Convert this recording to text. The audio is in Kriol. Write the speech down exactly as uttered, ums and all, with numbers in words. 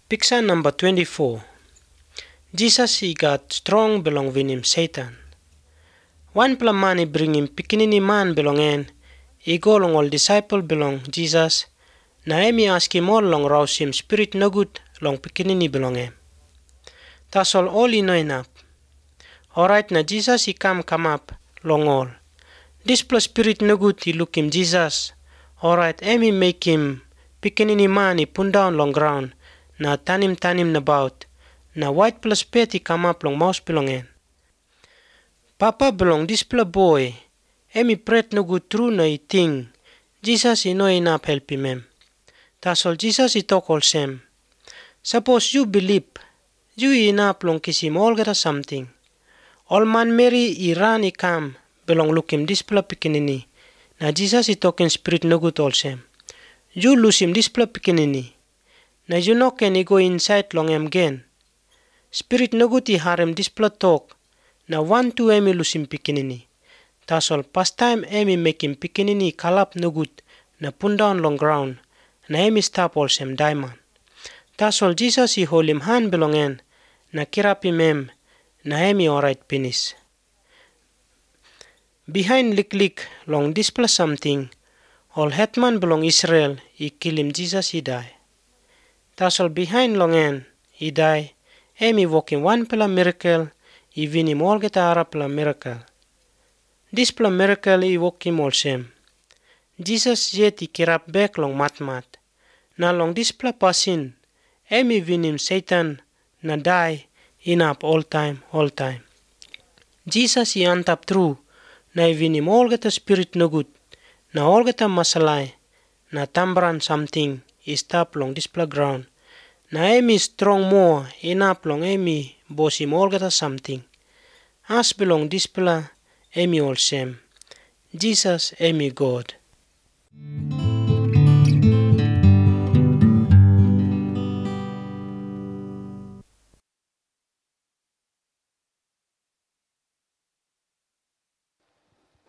Picture number twenty-four. Jesus he got strong belong with him Satan. One pla man he bring him pikinini man belong en. He go long all disciple belong Jesus. Na emi ask him all long rouse him spirit no good long pikinini belong em. Tas all all he know enough. Alright na Jesus he come come up long all. This plus spirit no good he look him Jesus. Alright emi make him pikinini man he put down long ground. Na tanim tanim about. Na white plus pet he come up long mouse belong en. Papa belong this plus boy. Emi pret no good true na he ting. Jesus he know enough help him em. Tas all Jesus he talk all same. Suppose you believe. You enough long kiss him all get something. All man Mary he run he come. Belong look him this plus pikinini. Na Jesus he talking spirit no good all same. You lose him this plus pikinini. Na you know can he go inside long em again. Spirit no good he harem this plot talk. Na one two emi lose him pikinini. Tas all past time emi make him pikinini kalap no good. Na put down long ground. Na emi stop all same diamond. Tas all Jesus he hold him hand belong en. Na kirap him em. Na emi alright finish. Behind lik lik long this plus something. All hetman belong Israel he kill him Jesus he die. Tas all behind long en, he die. Emi walking one pla miracle, he win him all get ara pla miracle. This pla miracle he walk him all same. Jesus yet he kirap back long mat mat. Na long this pla pasin, emi win him Satan, na die, in up all time, all time. Jesus he antap true, na he win him all get a spirit no good, na all get a masalai, na tambran something. He stop long this pla ground. Na emi strong more enough long emi boss him all get something. As belong this pla emi all same. Jesus emi God.